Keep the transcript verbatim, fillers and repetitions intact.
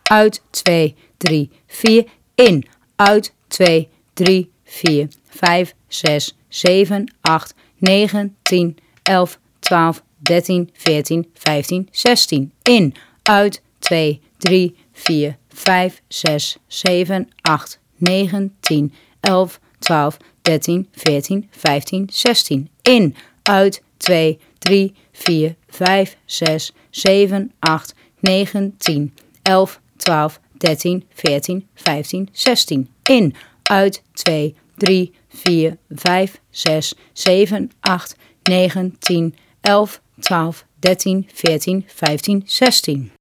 uit, twee, drie, vier, in, uit, twee, drie, vier, vijf, zes, zeven, acht, negen, tien, elf, twaalf, dertien, veertien, vijftien, zestien, in, uit, twee, drie, vier, vijf, zes, zeven, acht, negen, tien, elf, twaalf, dertien, veertien, vijftien, zestien, in, uit, twee, drie, vier, vijf, zes, zeven, acht, negen, tien, elf, twaalf, dertien, veertien, vijftien, zestien, in, uit, twee, drie, vier, vijf, zes, zeven, acht, negen, tien, elf, twaalf, dertien, veertien, vijftien, zestien.